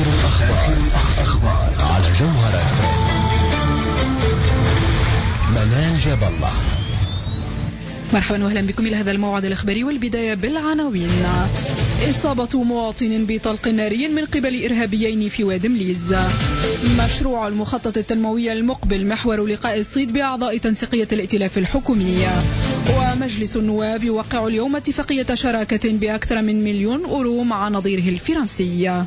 الأخبار على جوهرة. منال جاب الله. مرحبا واهلا بكم الى هذا الموعد الاخباري، والبدايه بالعناوين. اصابه مواطن بطلق ناري من قبل ارهابيين في واد مليز. مشروع المخطط التنموي المقبل محور لقاء الصيد باعضاء تنسيقيه الائتلاف الحكومي. ومجلس النواب يوقع اليوم اتفاقيه شراكه باكثر من 1,000,000 أورو مع نظيره الفرنسي.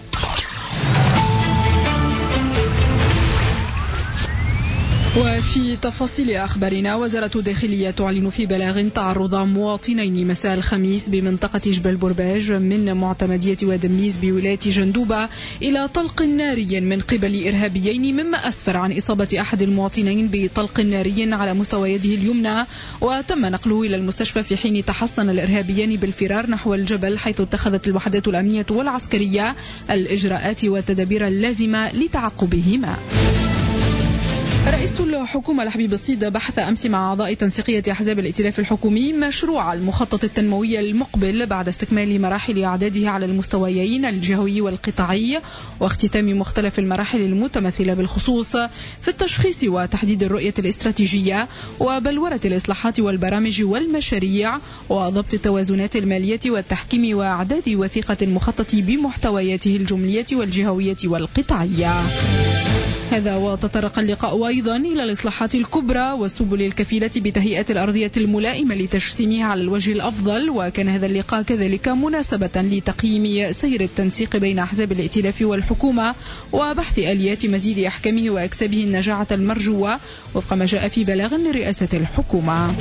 وفي تفاصيل أخبارنا، وزارة الداخلية تعلن في بلاغ تعرض مواطنين مساء الخميس بمنطقة جبل برباج من معتمدية واد مليز بولاية جندوبة إلى طلق ناري من قبل إرهابيين، مما أسفر عن إصابة أحد المواطنين بطلق ناري على مستوى يده اليمنى، وتم نقله إلى المستشفى في حين تحصن الإرهابيين بالفرار نحو الجبل، حيث اتخذت الوحدات الأمنية والعسكرية الإجراءات والتدابير اللازمة لتعقبهما. رئيس الحكومة الحبيب الصيد بحث أمس مع أعضاء تنسيقية أحزاب الائتلاف الحكومي مشروع المخطط التنموي المقبل بعد استكمال مراحل إعداده على المستويين الجهوي والقطاعي، واختتام مختلف المراحل المتمثلة بالخصوص في التشخيص وتحديد الرؤية الاستراتيجية وبلورة الإصلاحات والبرامج والمشاريع وضبط التوازنات المالية والتحكيم وإعداد وثيقة المخطط بمحتوياته الجملية والجهوية والقطاعية. هذا وتطرق اللقاء أيضا إلى الإصلاحات الكبرى والسبل الكفيلة بتهيئة الأرضية الملائمة لتجسيمها على الوجه الأفضل، وكان هذا اللقاء كذلك مناسبة لتقييم سير التنسيق بين أحزاب الائتلاف والحكومة وبحث آليات مزيد أحكامه وأكسابه النجاعة المرجوة وفق ما جاء في بلاغ لرئاسة الحكومة.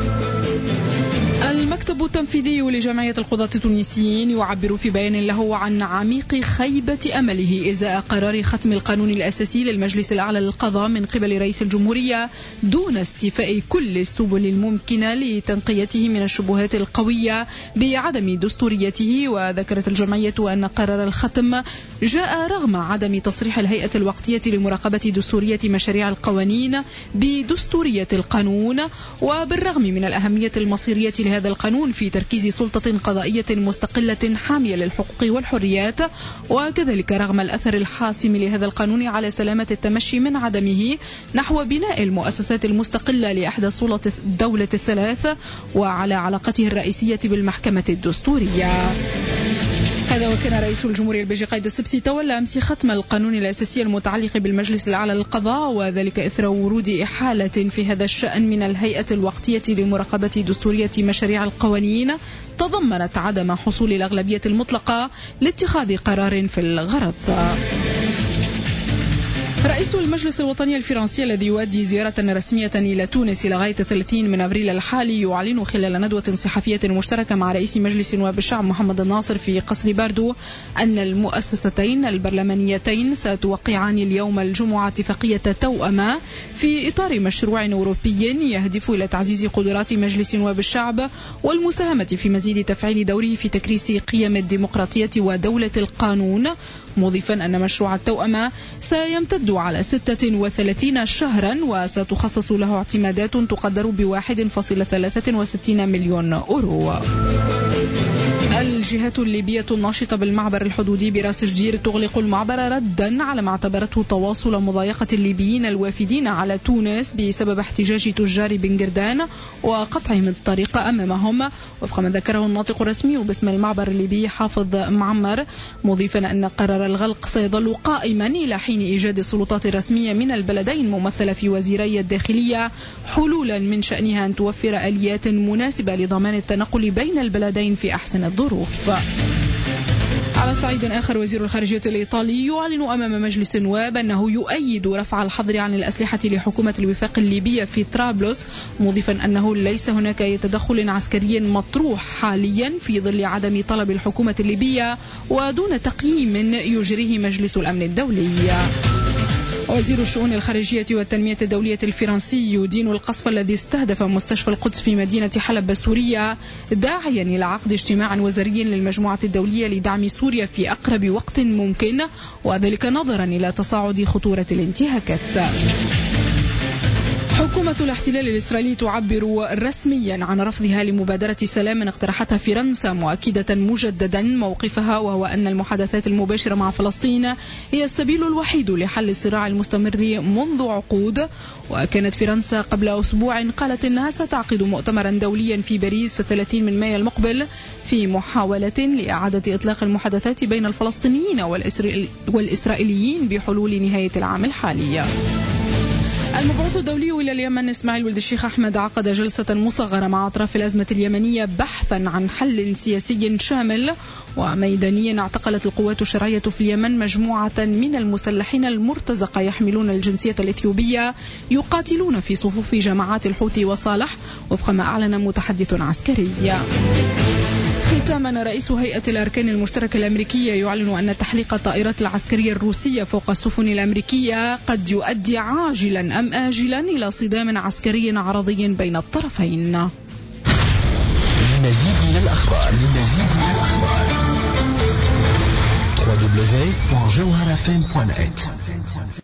المكتب التنفيذي لجمعية القضاة التونسيين يعبر في بيان له عن عميق خيبة أمله إزاء قرار ختم القانون الأساسي للمجلس الأعلى للقضاء من قبل رئيس الجمهورية دون استيفاء كل السبل الممكنة لتنقيته من الشبهات القوية بعدم دستوريته. وذكرت الجمعية أن قرار الختم جاء رغم عدم تصريح الهيئة الوقتية لمراقبة دستورية مشاريع القوانين بدستورية القانون، وبالرغم من الأهمية المصيرية لهذا القانون في تركيز سلطة قضائية مستقلة حامية للحقوق والحريات، وكذلك رغم الأثر الحاسم لهذا القانون على سلامة التمشي من عدمه نحو بناء المؤسسات المستقلة لإحدى سلطات الدولة الثلاث وعلى علاقته الرئيسية بالمحكمة الدستورية. هذا وكان رئيس الجمهورية البيجي قايد السبسي تولى أمس ختم القانون الأساسي المتعلق بالمجلس الأعلى للقضاء، وذلك إثر ورود إحالة في هذا الشأن من الهيئة الوقتية لمراقبة دستورية مشاريع القوانين تضمنت عدم حصول الأغلبية المطلقة لاتخاذ قرار في الغرض. رئيس المجلس الوطني الفرنسي الذي يؤدي زيارة رسمية إلى تونس لغاية 30 من أبريل الحالي يعلن خلال ندوة صحفية مشتركة مع رئيس مجلس نواب الشعب محمد الناصر في قصر باردو أن المؤسستين البرلمانيتين ستوقعان اليوم الجمعة اتفاقية توأمة في إطار مشروع أوروبي يهدف إلى تعزيز قدرات مجلس نواب الشعب والمساهمة في مزيد تفعيل دوره في تكريس قيم الديمقراطية ودولة القانون، مضيفا أن مشروع التوأمة سيمتد على 36 شهرا وستخصص له اعتمادات تقدر ب1.63 مليون أورو. الجهات الليبية الناشطة بالمعبر الحدودي براس جدير تغلق المعبر ردا على ما اعتبرته تواصل مضايقة الليبيين الوافدين على تونس بسبب احتجاج تجار بن قردان وقطعهم الطريق أمامهم، وفق ما ذكره الناطق الرسمي باسم المعبر الليبي حافظ معمر، مضيفا أن قرار الغلق سيظل قائما إلى حين إيجاد السلطات الرسمية من البلدين ممثلة في وزيري الداخلية حلولا من شأنها أن توفر آليات مناسبة لضمان التنقل بين البلدين في أحسن الظروف. على صعيد آخر، وزير الخارجية الإيطالي يعلن أمام مجلس النواب أنه يؤيد رفع الحظر عن الأسلحة لحكومة الوفاق الليبية في طرابلس، مضيفا أنه ليس هناك أي تدخل عسكري مطروح حاليا في ظل عدم طلب الحكومة الليبية ودون تقييم يجريه مجلس الأمن الدولي. وزير الشؤون الخارجية والتنمية الدولية الفرنسي يدين القصف الذي استهدف مستشفى القدس في مدينة حلب السورية، داعيا إلى عقد اجتماع وزاري للمجموعة الدولية لدعم سوريا في أقرب وقت ممكن، وذلك نظرا إلى تصاعد خطورة الانتهاكات. حكومة الاحتلال الإسرائيلي تعبر رسميا عن رفضها لمبادرة سلام اقترحتها فرنسا، مؤكدة مجددا موقفها، وهو أن المحادثات المباشرة مع فلسطين هي السبيل الوحيد لحل الصراع المستمر منذ عقود. وكانت فرنسا قبل أسبوع قالت أنها ستعقد مؤتمرا دوليا في باريس في 30 من مايو المقبل في محاولة لإعادة إطلاق المحادثات بين الفلسطينيين والإسرائيليين بحلول نهاية العام الحالي. المبعوث الدولي إلى اليمن إسماعيل ولد الشيخ أحمد عقد جلسة مصغرة مع أطراف الأزمة اليمنية بحثا عن حل سياسي شامل وميداني. اعتقلت القوات الشرعية في اليمن مجموعة من المسلحين المرتزقة يحملون الجنسية الإثيوبية يقاتلون في صفوف جماعات الحوثي وصالح، وفق ما أعلن متحدث عسكري. ختاما، رئيس هيئة الأركان المشتركة الأمريكية يعلن أن تحليق الطائرات العسكرية الروسية فوق السفن الأمريكية قد يؤدي عاجلا أم آجلا إلى صدام عسكري عرضي بين الطرفين. لمزيد من الأخبار www.jawharafm.net